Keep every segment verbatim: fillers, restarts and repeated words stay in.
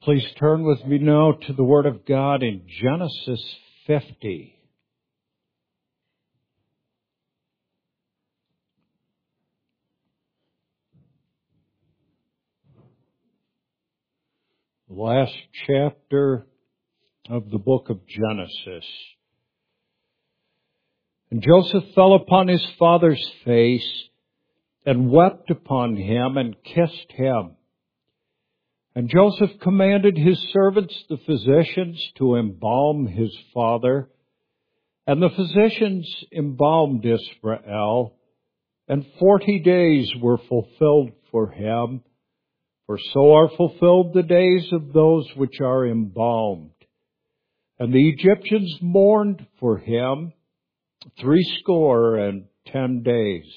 Please turn with me now to the Word of God in Genesis fifty. The last chapter of the book of Genesis. And Joseph fell upon his father's face and wept upon him and kissed him. And Joseph commanded his servants, the physicians, to embalm his father. And the physicians embalmed Israel, and forty days were fulfilled for him. For so are fulfilled the days of those which are embalmed. And the Egyptians mourned for him threescore and ten days.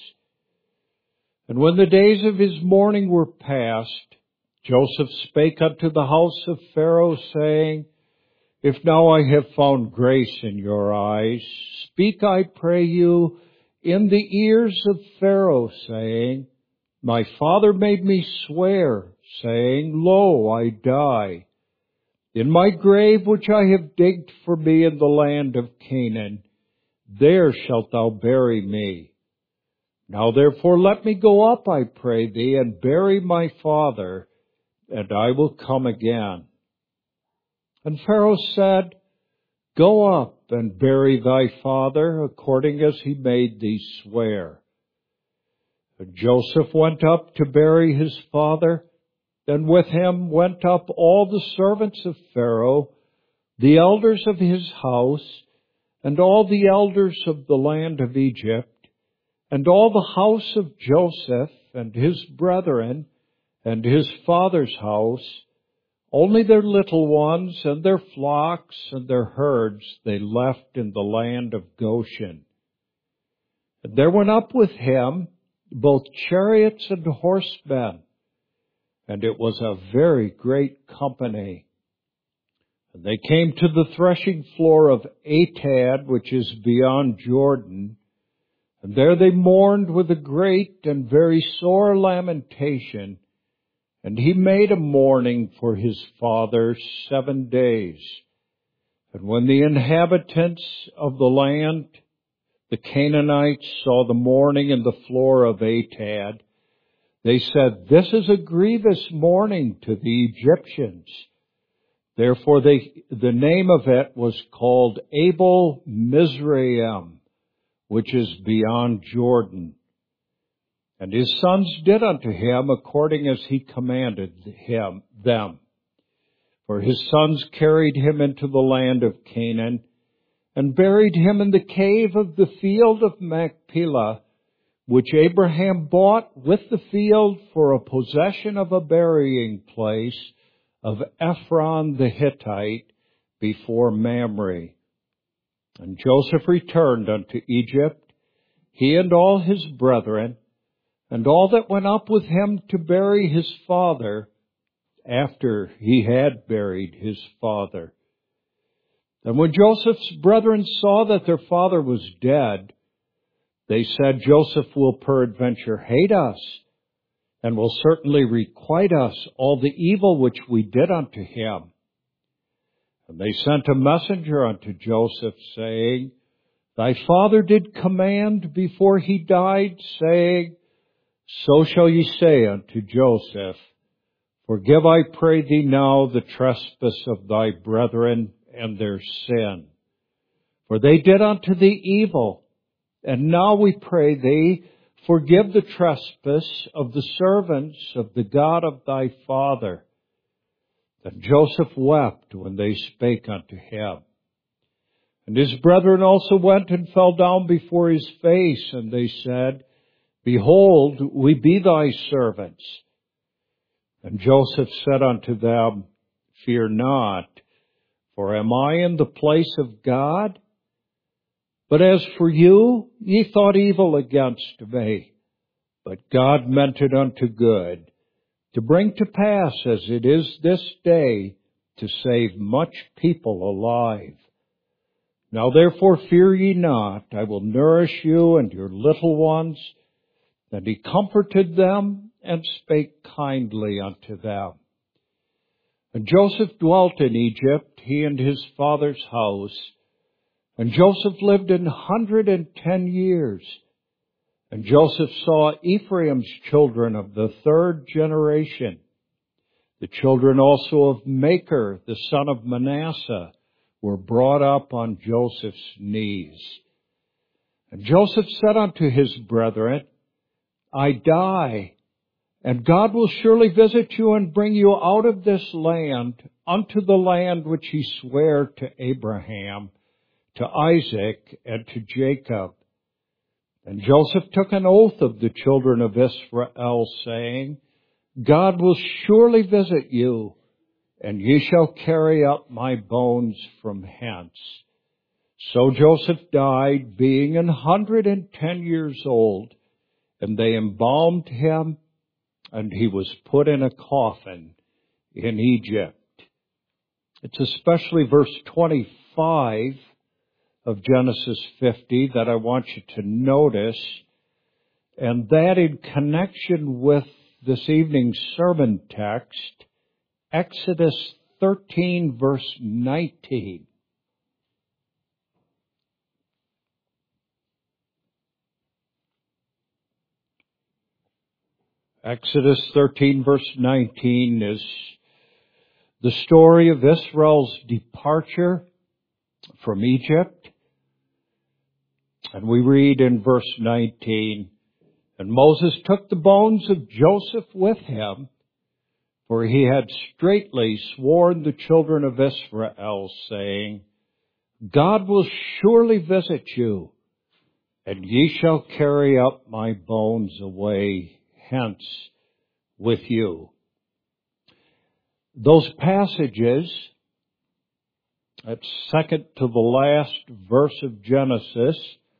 And when the days of his mourning were past, Joseph spake unto the house of Pharaoh, saying, If now I have found grace in your eyes, speak, I pray you, in the ears of Pharaoh, saying, My father made me swear, saying, Lo, I die. In my grave which I have digged for me in the land of Canaan, there shalt thou bury me. Now therefore let me go up, I pray thee, and bury my father, and I will come again. And Pharaoh said, Go up and bury thy father, according as he made thee swear. And Joseph went up to bury his father, and with him went up all the servants of Pharaoh, the elders of his house, and all the elders of the land of Egypt, and all the house of Joseph, and his brethren, and his father's house. Only their little ones and their flocks and their herds they left in the land of Goshen. And there went up with him both chariots and horsemen, and it was a very great company. And they came to the threshing floor of Atad, which is beyond Jordan, and there they mourned with a great and very sore lamentation. And he made a mourning for his father seven days. And when the inhabitants of the land, the Canaanites, saw the mourning in the floor of Atad, they said, This is a grievous mourning to the Egyptians. Therefore they, the name of it was called Abel Mizraim, which is beyond Jordan. And his sons did unto him according as he commanded him them. For his sons carried him into the land of Canaan, and buried him in the cave of the field of Machpelah, which Abraham bought with the field for a possession of a burying place of Ephron the Hittite before Mamre. And Joseph returned unto Egypt, he and all his brethren, and all that went up with him to bury his father, after he had buried his father. And when Joseph's brethren saw that their father was dead, they said, Joseph will peradventure hate us, and will certainly requite us all the evil which we did unto him. And they sent a messenger unto Joseph, saying, Thy father did command before he died, saying, So shall ye say unto Joseph, Forgive, I pray thee now, the trespass of thy brethren and their sin. For they did unto thee evil, and now we pray thee, forgive the trespass of the servants of the God of thy father. Then Joseph wept when they spake unto him. And his brethren also went and fell down before his face, and they said, Behold, we be thy servants. And Joseph said unto them, Fear not, for am I in the place of God? But as for you, ye thought evil against me, but God meant it unto good, to bring to pass as it is this day, to save much people alive. Now therefore fear ye not, I will nourish you and your little ones. And he comforted them and spake kindly unto them. And Joseph dwelt in Egypt, he and his father's house. And Joseph lived an hundred and ten years. And Joseph saw Ephraim's children of the third generation. The children also of Machir, the son of Manasseh, were brought up on Joseph's knees. And Joseph said unto his brethren, I die, and God will surely visit you and bring you out of this land unto the land which he sware to Abraham, to Isaac, and to Jacob. And Joseph took an oath of the children of Israel, saying, God will surely visit you, and ye shall carry up my bones from hence. So Joseph died, being an hundred and ten years old, and they embalmed him, and he was put in a coffin in Egypt. It's especially verse twenty-five of Genesis fifty that I want you to notice, and that in connection with this evening's sermon text, Exodus thirteen, verse nineteen. Exodus thirteen, verse nineteen is the story of Israel's departure from Egypt. And we read in verse nineteen, And Moses took the bones of Joseph with him, for he had straitly sworn the children of Israel, saying, God will surely visit you, and ye shall carry up my bones away hence with you. Those passages, that's second to the last verse of Genesis,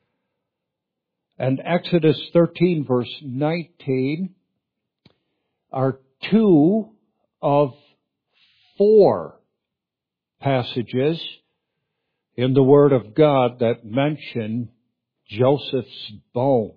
and Exodus thirteen, verse nineteen, are two of four passages in the Word of God that mention Joseph's bones.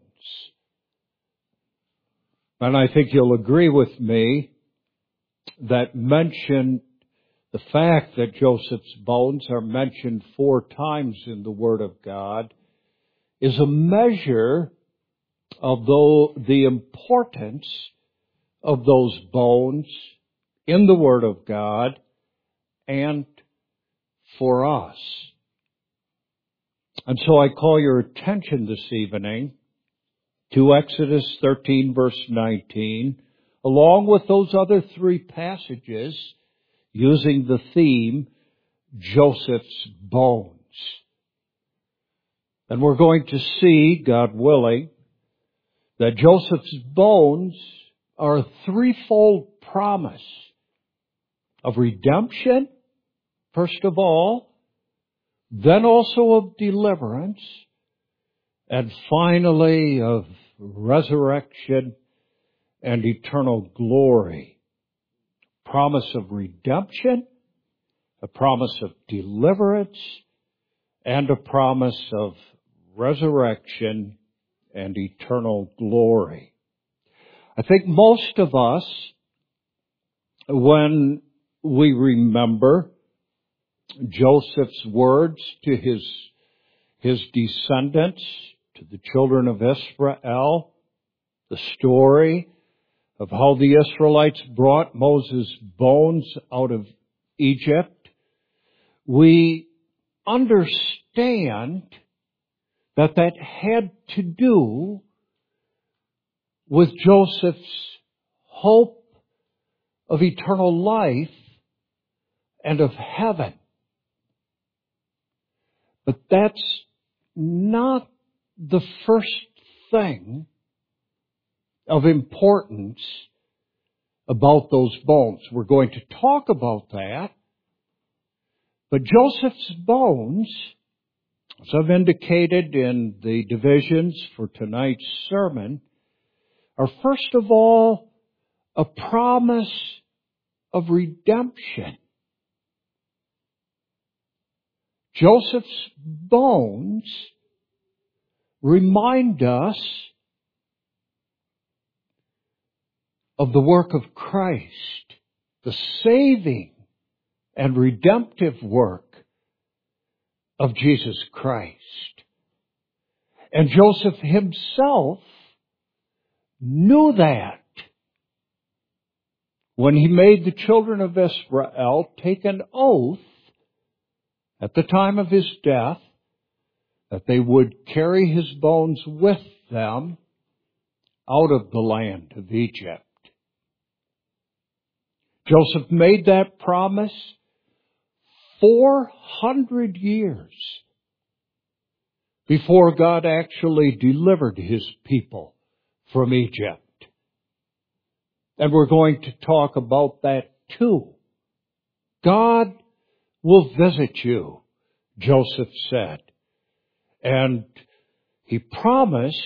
And I think you'll agree with me that mention the fact that Joseph's bones are mentioned four times in the Word of God is a measure of the importance of those bones in the Word of God and for us. And so I call your attention this evening to Exodus thirteen, verse nineteen, along with those other three passages using the theme, Joseph's bones. And we're going to see, God willing, that Joseph's bones are a threefold promise of redemption, first of all, then also of deliverance, and finally of resurrection and eternal glory. Promise of redemption, a promise of deliverance, and a promise of resurrection and eternal glory. I think most of us, when we remember Joseph's words to his, his descendants, to the children of Israel, the story of how the Israelites brought Moses' bones out of Egypt, we understand that that had to do with Joseph's hope of eternal life and of heaven. But that's not the first thing of importance about those bones. We're going to talk about that. But Joseph's bones, as I've indicated in the divisions for tonight's sermon, are first of all a promise of redemption. Joseph's bones remind us of the work of Christ, the saving and redemptive work of Jesus Christ. And Joseph himself knew that when he made the children of Israel take an oath at the time of his death that they would carry his bones with them out of the land of Egypt. Joseph made that promise four hundred years before God actually delivered his people from Egypt. And we're going to talk about that too. God will visit you, Joseph said. And he promised,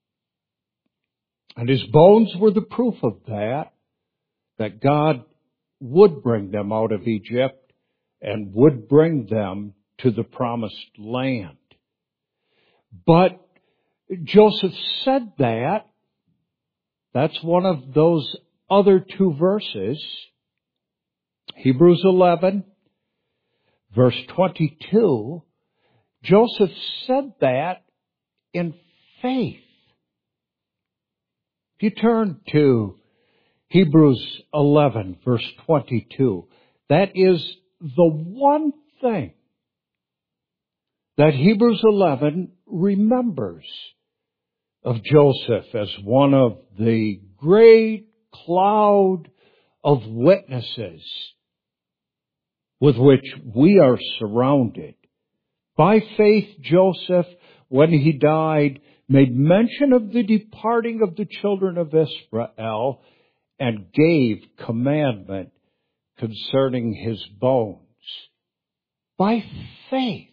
and his bones were the proof of that, that God would bring them out of Egypt and would bring them to the promised land. But Joseph said that. That's one of those other two verses. Hebrews eleven, verse twenty-two. Joseph said that in faith. If you turn to Hebrews eleven, verse twenty-two, that is the one thing that Hebrews eleven remembers of Joseph as one of the great cloud of witnesses with which we are surrounded. By faith, Joseph, when he died, made mention of the departing of the children of Israel and gave commandment concerning his bones. By faith.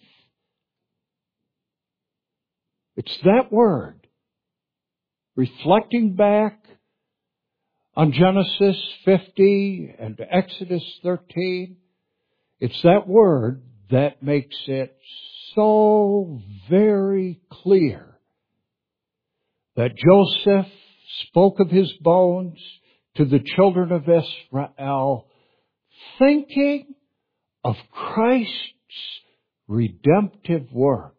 It's that word, reflecting back on Genesis fifty and Exodus thirteen. It's that word that makes it so very clear that Joseph spoke of his bones to the children of Israel, thinking of Christ's redemptive work.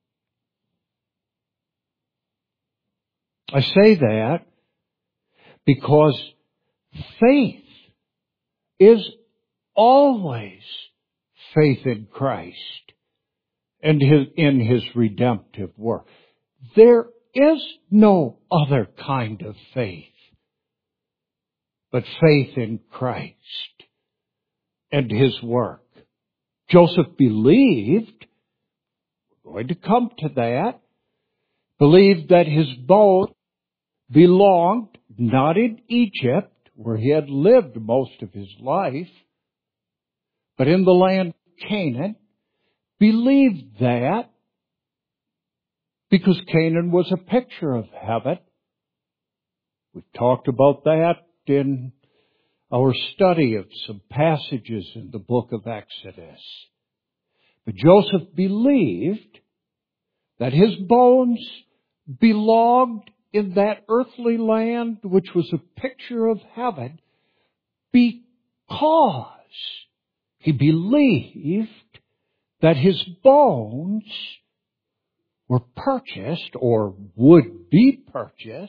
I say that because faith is always faith in Christ and his, in his redemptive work. There is no other kind of faith but faith in Christ and his work. Joseph believed, we're going to come to that, believed that his bones belonged not in Egypt, where he had lived most of his life, but in the land of Canaan. Believed that because Canaan was a picture of heaven. We've talked about that in our study of some passages in the book of Exodus. But Joseph believed that his bones belonged in that earthly land, which was a picture of heaven, because he believed that his bones were purchased or would be purchased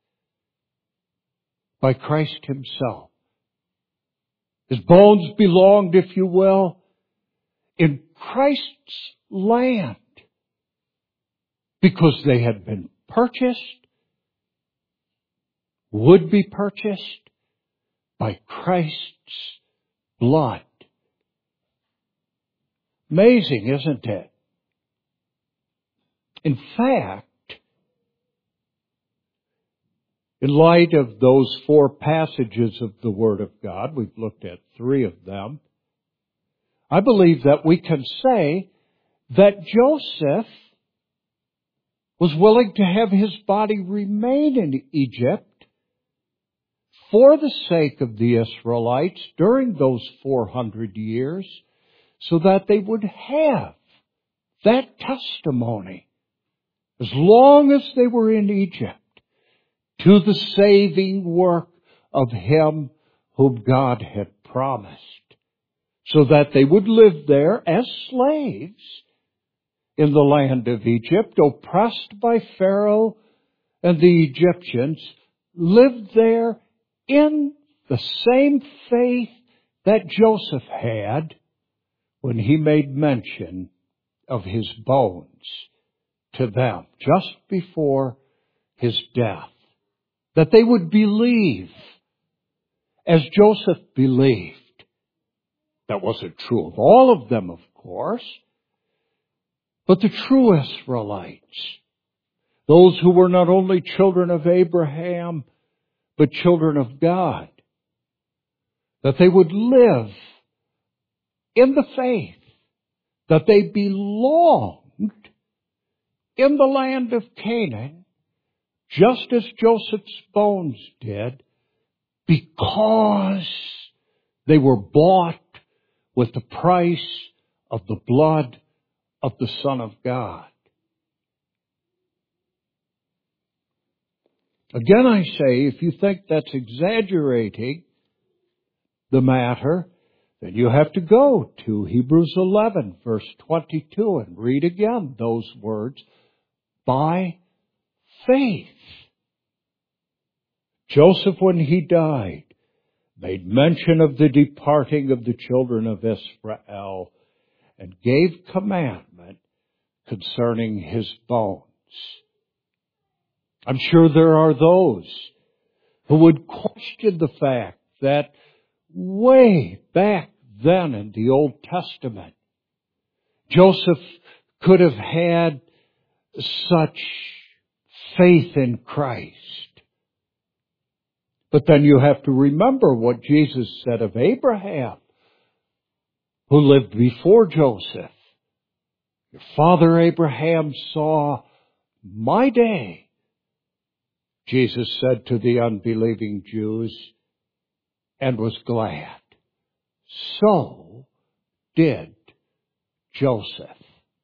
by Christ himself. His bones belonged, if you will, in Christ's land because they had been purchased, would be purchased by Christ's blood. Amazing, isn't it? In fact, in light of those four passages of the Word of God, we've looked at three of them, I believe that we can say that Joseph was willing to have his body remain in Egypt for the sake of the Israelites during those four hundred years, so that they would have that testimony as long as they were in Egypt to the saving work of him whom God had promised. so that they would live there as slaves in the land of Egypt, oppressed by Pharaoh and the Egyptians, lived there in the same faith that Joseph had when he made mention of his bones to them just before his death. That they would believe as Joseph believed. That wasn't true of all of them, of course, but the true Israelites, those who were not only children of Abraham, but children of God, that they would live in the faith, that they belonged in the land of Canaan, just as Joseph's bones did, because they were bought with the price of the blood of the Son of God. Again, I say, if you think that's exaggerating the matter, then you have to go to Hebrews eleven, verse twenty-two, and read again those words, by faith. Joseph, when he died, made mention of the departing of the children of Israel and gave commandment concerning his bones. I'm sure there are those who would question the fact that way back then in the Old Testament, Joseph could have had such faith in Christ. But then you have to remember what Jesus said of Abraham, who lived before Joseph. Your father Abraham saw my day, Jesus said to the unbelieving Jews, and was glad. So did Joseph.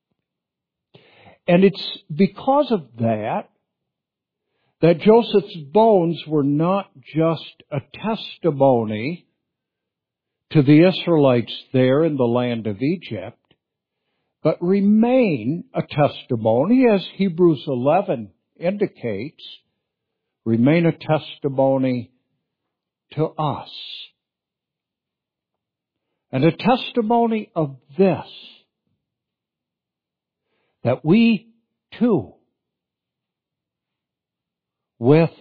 And it's because of that that Joseph's bones were not just a testimony to the Israelites there in the land of Egypt, but remain a testimony, as Hebrews eleven indicates, remain a testimony to us. And a testimony of this, that we too, with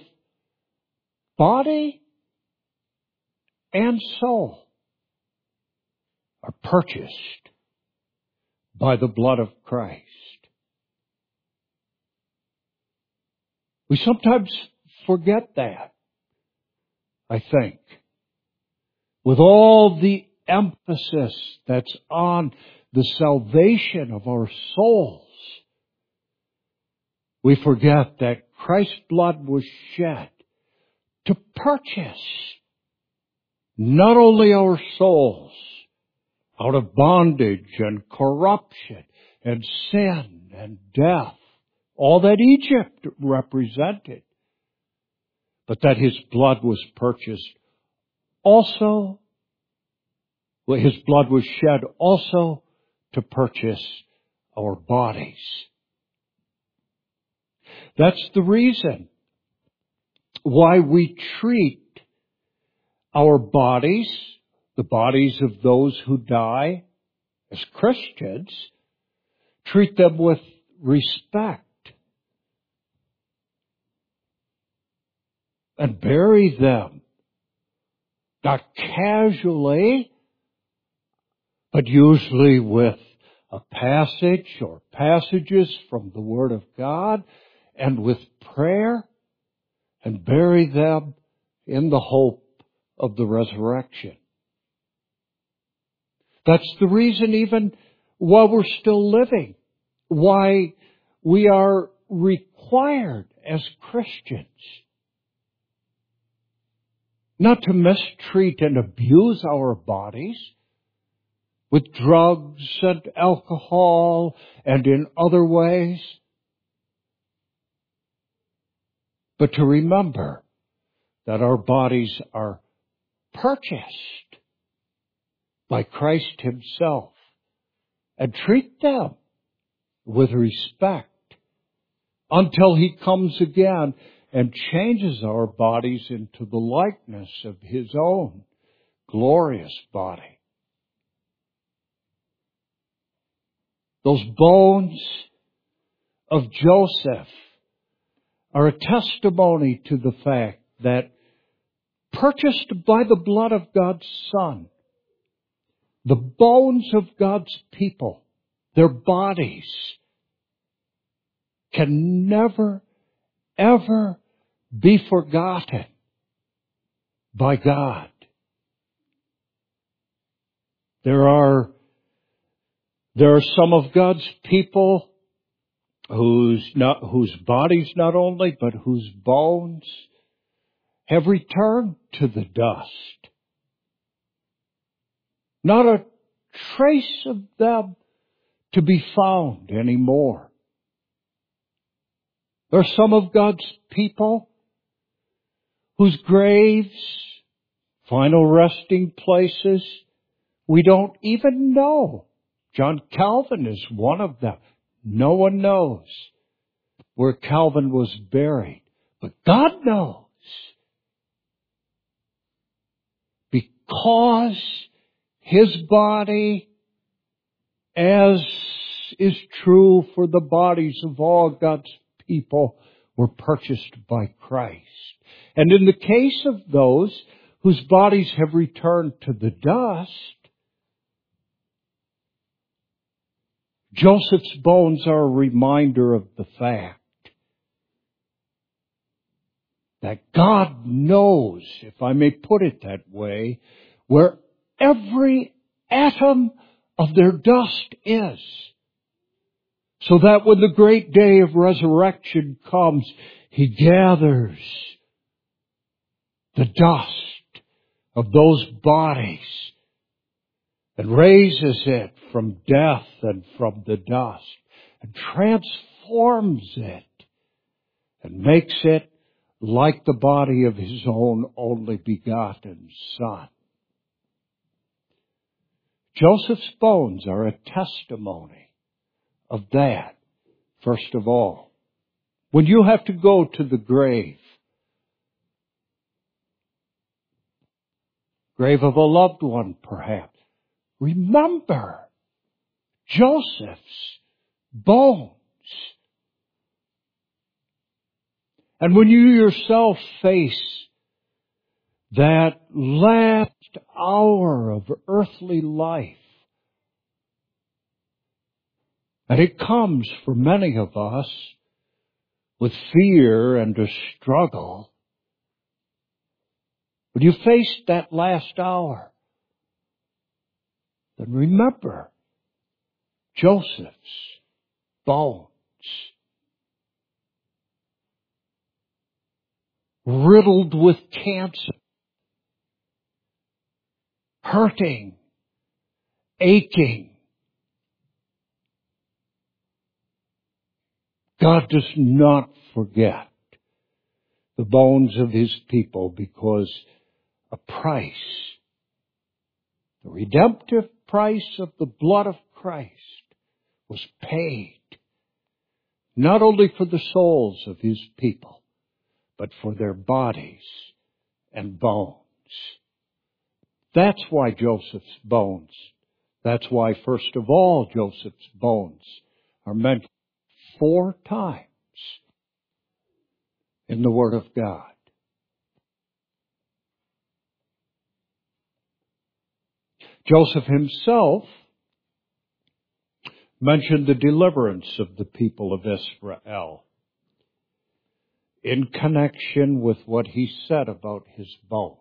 body and soul, are purchased by the blood of Christ. We sometimes forget that, I think, with all the emphasis that's on the salvation of our souls. We forget that Christ's blood was shed to purchase not only our souls out of bondage and corruption and sin and death, all that Egypt represented, but that his blood was purchased also, well, his blood was shed also to purchase our bodies. That's the reason why we treat our bodies, the bodies of those who die as Christians, treat them with respect and bury them, not casually, but usually with a passage or passages from the Word of God and with prayer, and bury them in the hope of the resurrection. That's the reason, even while we're still living, why we are required as Christians not to mistreat and abuse our bodies with drugs and alcohol and in other ways, but to remember that our bodies are purchased by Christ Himself and treat them with respect until He comes again and changes our bodies into the likeness of His own glorious body. Those bones of Joseph are a testimony to the fact that, purchased by the blood of God's Son, the bones of God's people, their bodies, can never, ever be forgotten by God. There are, there are some of God's people whose not, whose bodies not only, but whose bones have returned to the dust. Not a trace of them to be found anymore. There are some of God's people whose graves, final resting places, we don't even know. John Calvin is one of them. No one knows where Calvin was buried, but God knows. Because His body, as is true for the bodies of all God's people, were purchased by Christ. And in the case of those whose bodies have returned to the dust, Joseph's bones are a reminder of the fact that God knows, if I may put it that way, where every atom of their dust is. So that when the great day of resurrection comes, He gathers the dust of those bodies and raises it from death and from the dust and transforms it and makes it like the body of His own only begotten Son. Joseph's bones are a testimony of that, first of all. When you have to go to the grave, grave of a loved one perhaps, remember Joseph's bones. And when you yourself face that last hour of earthly life, and it comes for many of us with fear and a struggle, when you face that last hour, then remember Joseph's bones. Riddled with cancer, hurting, aching. God does not forget the bones of His people because a price, the redemptive price of the blood of Christ, was paid not only for the souls of His people, but for their bodies and bones. That's why Joseph's bones, that's why, first of all, Joseph's bones are mentioned four times in the Word of God. Joseph himself mentioned the deliverance of the people of Israel in connection with what he said about his bones.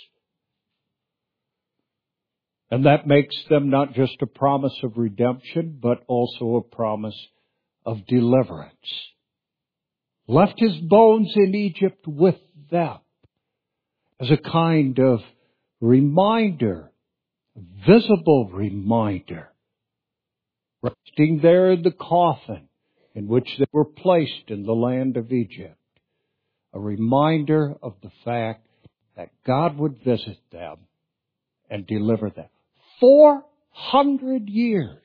And that makes them not just a promise of redemption, but also a promise of deliverance. Left his bones in Egypt with them as a kind of reminder, visible reminder, resting there in the coffin in which they were placed in the land of Egypt. A reminder of the fact that God would visit them and deliver them. Four hundred years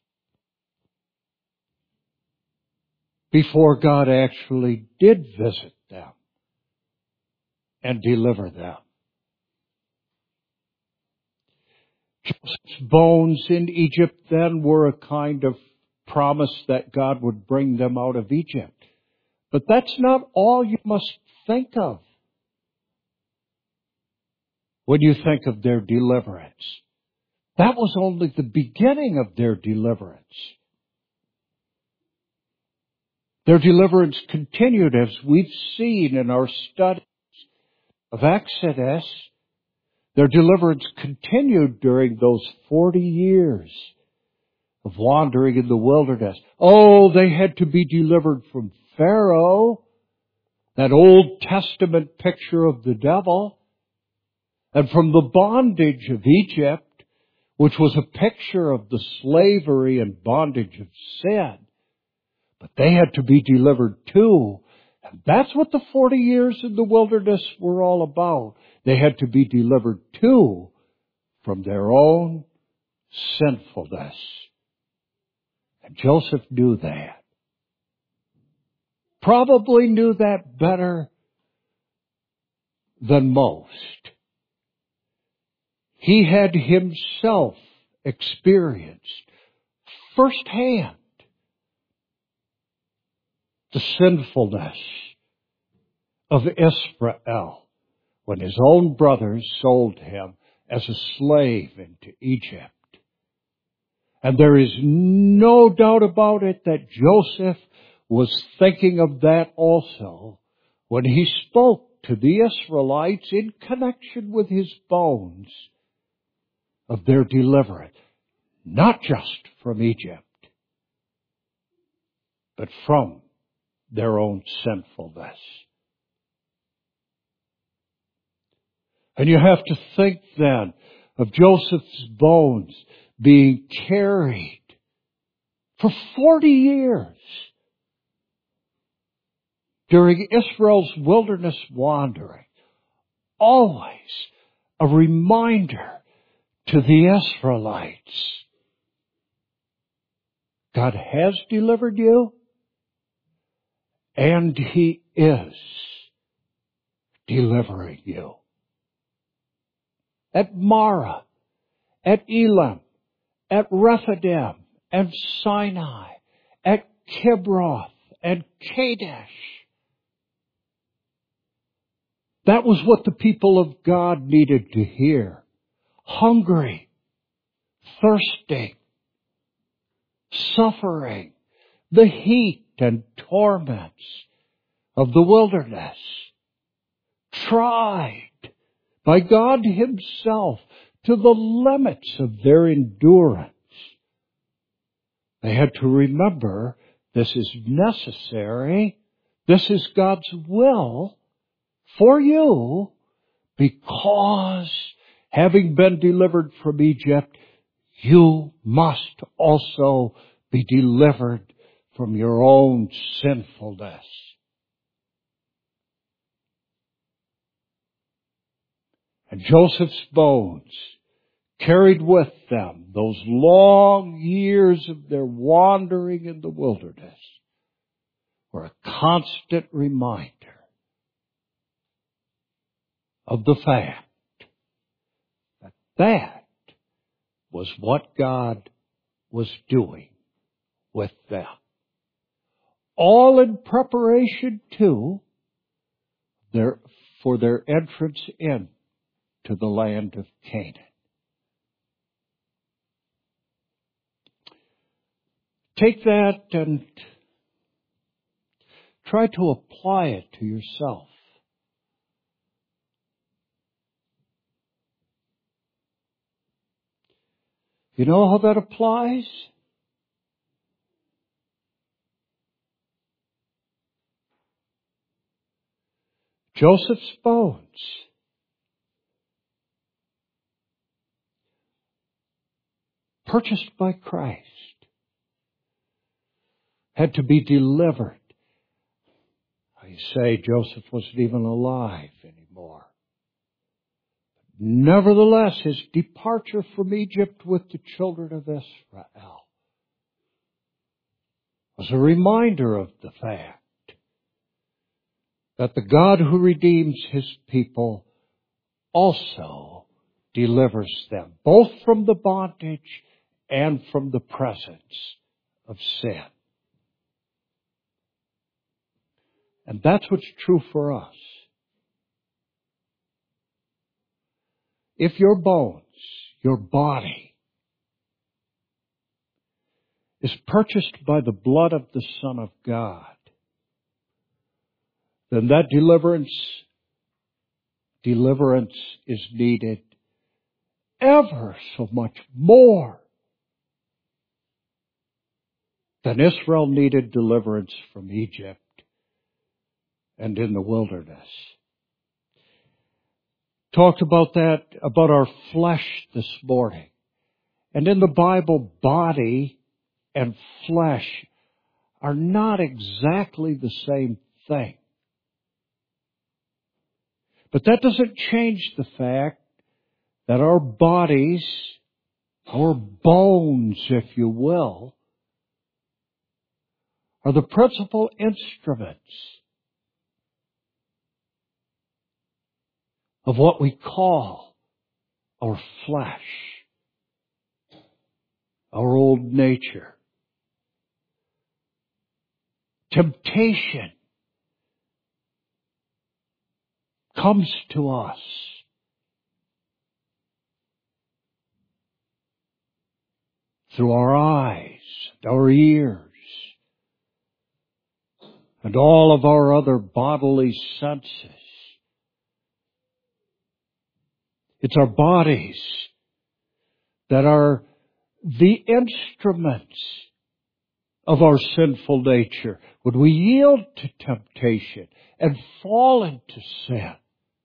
before God actually did visit them and deliver them. Joseph's bones in Egypt then were a kind of promise that God would bring them out of Egypt. But that's not all you must think of when you think of their deliverance. That was only the beginning of their deliverance. Their deliverance continued, as we've seen in our studies of Exodus. Their deliverance continued during those forty years of wandering in the wilderness. Oh, they had to be delivered from Pharaoh, that Old Testament picture of the devil, and from the bondage of Egypt, which was a picture of the slavery and bondage of sin. But they had to be delivered too. And that's what the forty years in the wilderness were all about. They had to be delivered too from their own sinfulness. And Joseph knew that. Probably knew that better than most. He had himself experienced firsthand the sinfulness of Israel when his own brothers sold him as a slave into Egypt. And there is no doubt about it that Joseph was thinking of that also when he spoke to the Israelites in connection with his bones of their deliverance, not just from Egypt, but from their own sinfulness. And you have to think then of Joseph's bones being carried for forty years during Israel's wilderness wandering. Always a reminder to the Israelites. God has delivered you, and He is delivering you. At Marah, at Elam, at Rephidim, and Sinai, at Kibroth, and Kadesh. That was what the people of God needed to hear. Hungry, thirsting, suffering, the heat and torments of the wilderness, tried by God Himself to the limits of their endurance. They had to remember this is necessary, this is God's will for you, because having been delivered from Egypt, you must also be delivered from your own sinfulness. And Joseph's bones carried with them those long years of their wandering in the wilderness were a constant reminder of the fact that that was what God was doing with them. All in preparation, too, their, for their entrance in to the land of Canaan. Take that and try to apply it to yourself. You know how that applies? Joseph's bones purchased by Christ had to be delivered. You say Joseph wasn't even alive anymore. Nevertheless, his departure from Egypt with the children of Israel was a reminder of the fact that the God who redeems his people also delivers them, both from the bondage and from the presence of sin. And that's what's true for us. If your bones, your body, is purchased by the blood of the Son of God, then that deliverance, deliverance is needed ever so much more than Israel needed deliverance from Egypt and in the wilderness. Talked about that, about our flesh this morning. And in the Bible, body and flesh are not exactly the same thing. But that doesn't change the fact that our bodies, our bones, if you will, are the principal instruments of what we call our flesh, our old nature. Temptation comes to us through our eyes, our ears, and all of our other bodily senses. It's our bodies that are the instruments of our sinful nature. When we yield to temptation and fall into sin,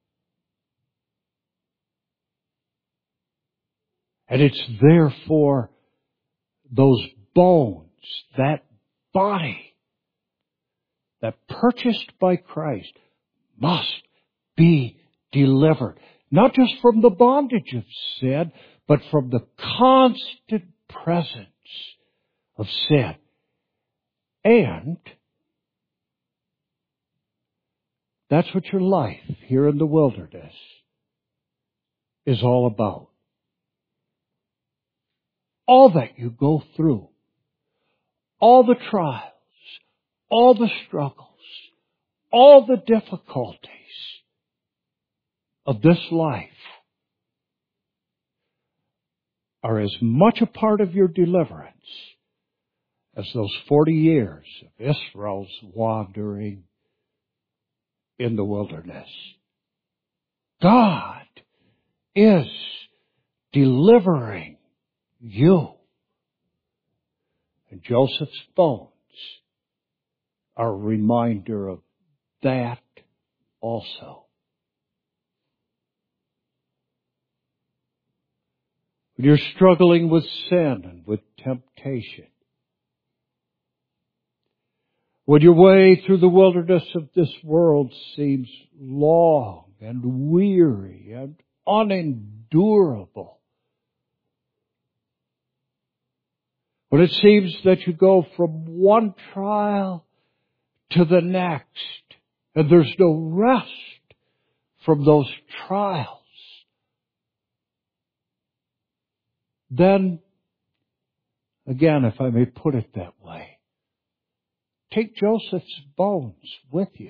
and it's therefore those bones, that body, that purchased by Christ must be delivered. Not just from the bondage of sin, but from the constant presence of sin. And that's what your life here in the wilderness is all about. All that you go through, all the trials, all the struggles, all the difficulties of this life are as much a part of your deliverance as those forty years of Israel's wandering in the wilderness. God is delivering you. And Joseph's bones are a reminder of that also. When you're struggling with sin and with temptation, when your way through the wilderness of this world seems long and weary and unendurable, when it seems that you go from one trial to the next and there's no rest from those trials, then, again, if I may put it that way, take Joseph's bones with you.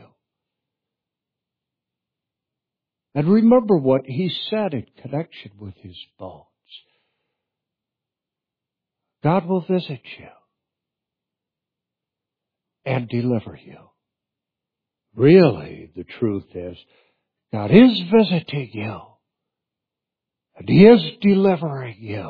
And remember what he said in connection with his bones. God will visit you and deliver you. Really, the truth is, God is visiting you and He is delivering you.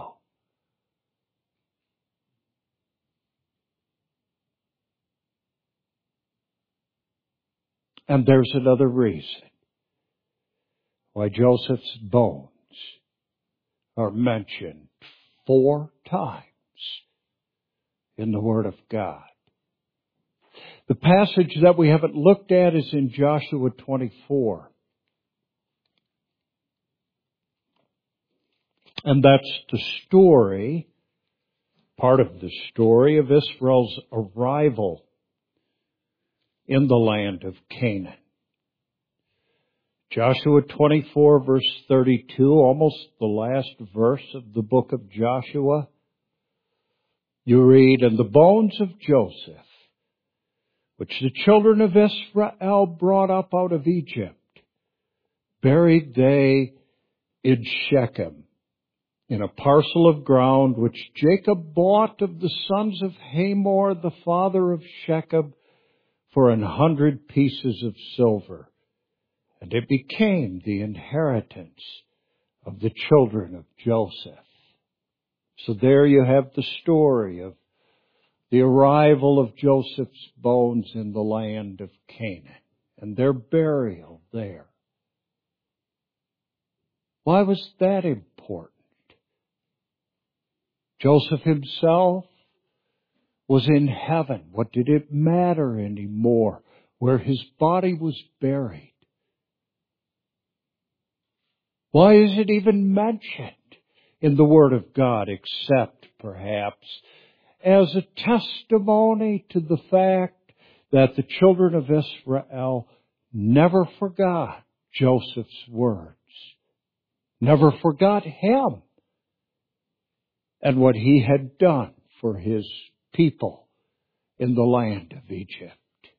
And there's another reason why Joseph's bones are mentioned four times in the Word of God. The passage that we haven't looked at is in Joshua twenty-four. And that's the story, part of the story of Israel's arrival in the land of Canaan. Joshua twenty-four, verse thirty-two, almost the last verse of the book of Joshua. You read, "And the bones of Joseph, which the children of Israel brought up out of Egypt, buried they in Shechem, in a parcel of ground which Jacob bought of the sons of Hamor, the father of Shechem, for an hundred pieces of silver. And it became the inheritance of the children of Joseph." So there you have the story of the arrival of Joseph's bones in the land of Canaan and their burial there. Why was that important? Joseph himself was in heaven. What did it matter anymore where his body was buried? Why is it even mentioned in the Word of God, except perhaps as a testimony to the fact that the children of Israel never forgot Joseph's words, never forgot him and what he had done for his people in the land of Egypt.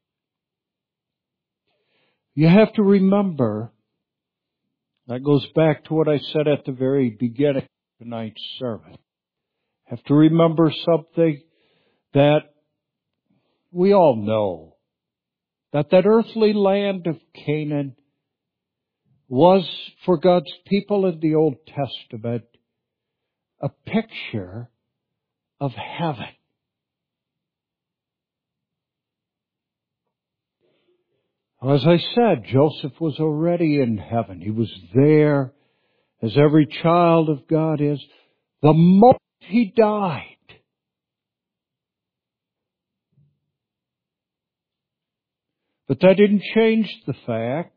You have to remember, that goes back to what I said at the very beginning of tonight's sermon. Have to remember something that we all know, that that earthly land of Canaan was, for God's people in the Old Testament, a picture of heaven. As I said, Joseph was already in heaven. He was there, as every child of God is, the moment he died. But that didn't change the fact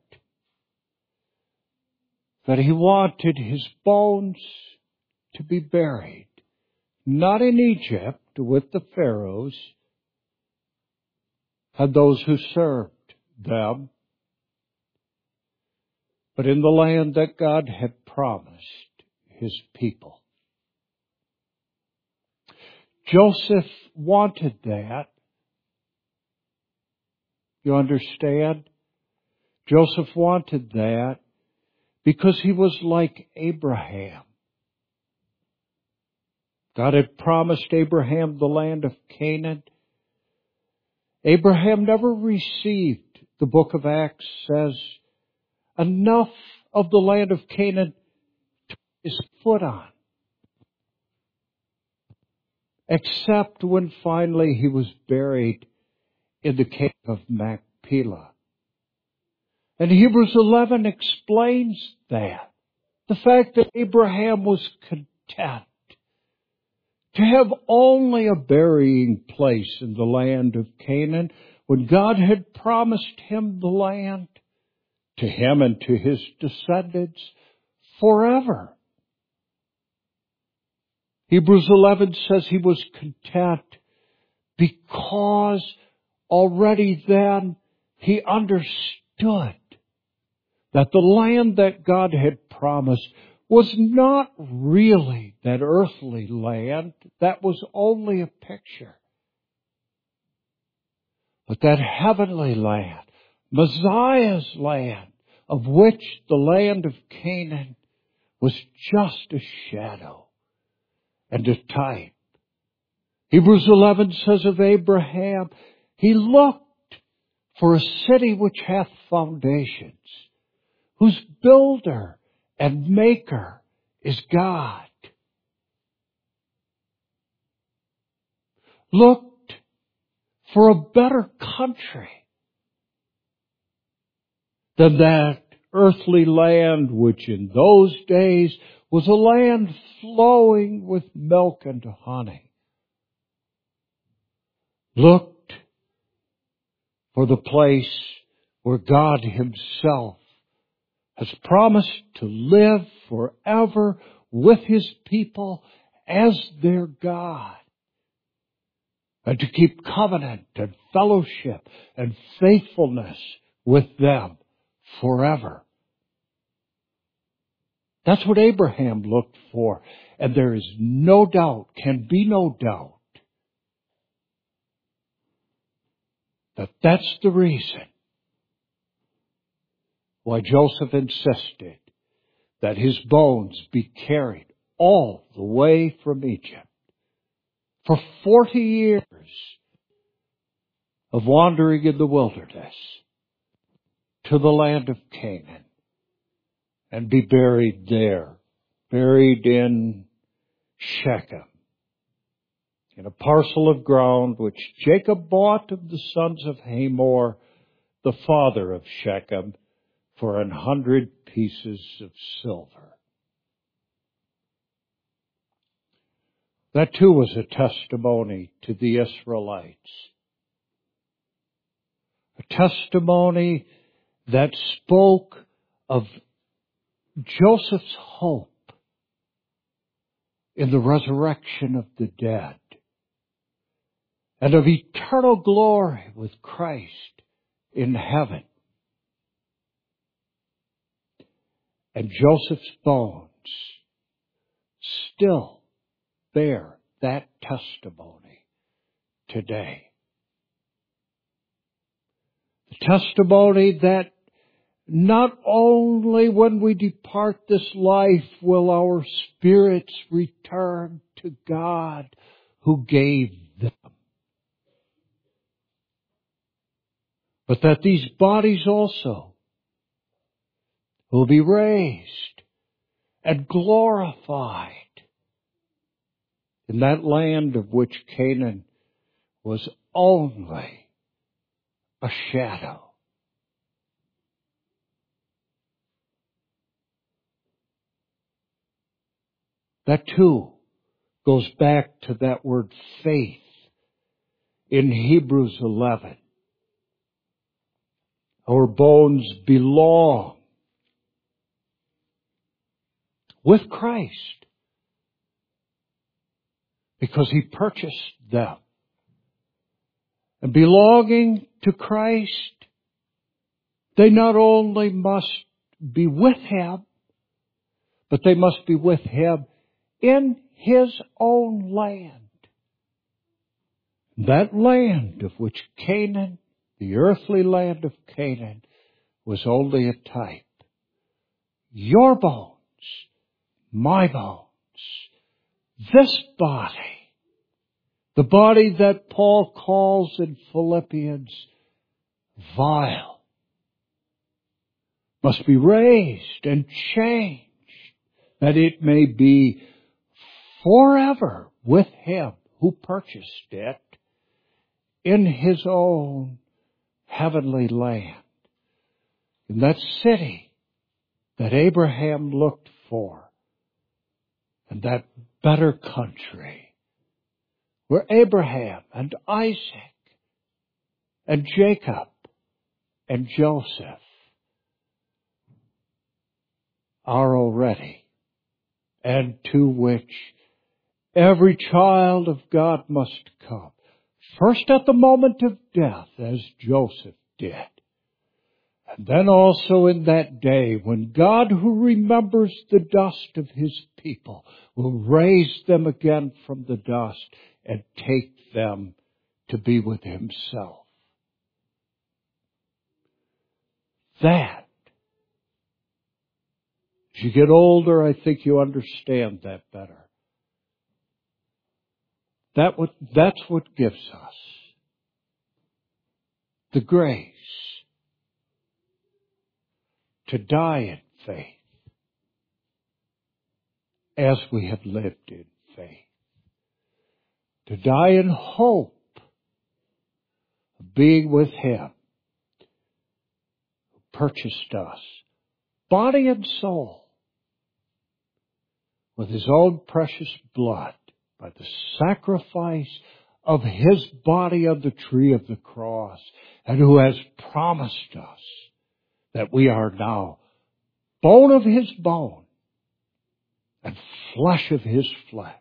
that he wanted his bones to be buried, not in Egypt with the pharaohs and those who served them, but in the land that God had promised his people. Joseph wanted that. You understand? Joseph wanted that because he was like Abraham. God had promised Abraham the land of Canaan. Abraham never received, the book of Acts says, enough of the land of Canaan to put his foot on, except when finally he was buried in the cave of Machpelah. And Hebrews eleven explains that. The fact that Abraham was content to have only a burying place in the land of Canaan when God had promised him the land, to him and to his descendants forever. Hebrews eleven says he was content because already then he understood that the land that God had promised was not really that earthly land. That was only a picture. But that heavenly land, Messiah's land, of which the land of Canaan was just a shadow and a type. Hebrews eleven says of Abraham, he looked for a city which hath foundations, whose builder and maker is God. Looked for a better country than that earthly land which in those days was a land flowing with milk and honey. Looked for the place where God himself has promised to live forever with His people as their God, and to keep covenant and fellowship and faithfulness with them forever. That's what Abraham looked for, and there is no doubt, can be no doubt, that that's the reason why Joseph insisted that his bones be carried all the way from Egypt. For forty years of wandering in the wilderness to the land of Canaan, and be buried there, buried in Shechem, in a parcel of ground which Jacob bought of the sons of Hamor, the father of Shechem, for an hundred pieces of silver. That too was a testimony to the Israelites. A testimony that spoke of Joseph's hope in the resurrection of the dead and of eternal glory with Christ in heaven. And Joseph's bones still bear that testimony today. The testimony that not only when we depart this life will our spirits return to God who gave them, but that these bodies also will be raised and glorified in that land of which Canaan was only a shadow. That too goes back to that word faith in Hebrews eleven. Our bones belong with Christ because He purchased them. And belonging to Christ, they not only must be with Him, but they must be with Him in His own land. That land of which Canaan, the earthly land of Canaan, was only a type. Your bones, my bones, this body, the body that Paul calls in Philippians vile, must be raised and changed that it may be forever with Him who purchased it in His own heavenly land, in that city that Abraham looked for, and that better country where Abraham and Isaac and Jacob and Joseph are already, and to which every child of God must come. First at the moment of death, as Joseph did. And then also in that day when God, who remembers the dust of His people, will raise them again from the dust and take them to be with Himself. That, as you get older, I think you understand that better. That what, that's what gives us the grace to die in faith as we have lived in faith. To die in hope of being with Him who purchased us, body and soul, with His own precious blood, by the sacrifice of His body on the tree of the cross, and who has promised us that we are now bone of His bone and flesh of his flesh.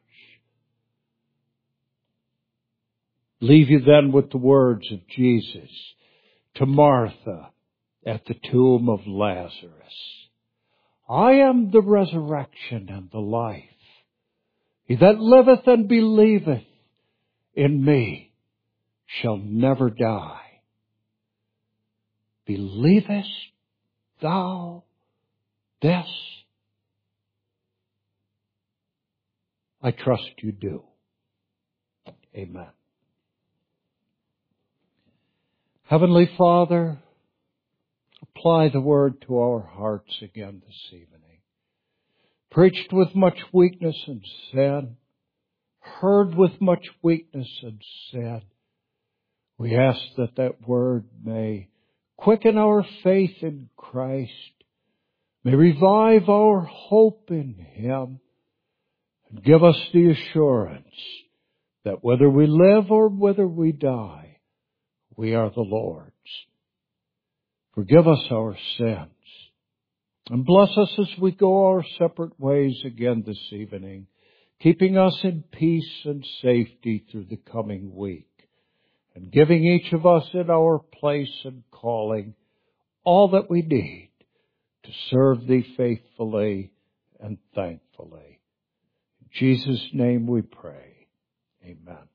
Leave you then with the words of Jesus to Martha at the tomb of Lazarus. I am the resurrection and the life. He that liveth and believeth in me shall never die. Believest thou this? I trust you do. Amen. Heavenly Father, apply the word to our hearts again this evening. Preached with much weakness and sin, heard with much weakness and sin. We ask that that word may quicken our faith in Christ, may revive our hope in Him, and give us the assurance that whether we live or whether we die, we are the Lord's. Forgive us our sins, and bless us as we go our separate ways again this evening, keeping us in peace and safety through the coming week, and giving each of us in our place and calling all that we need to serve Thee faithfully and thankfully. In Jesus' name we pray. Amen.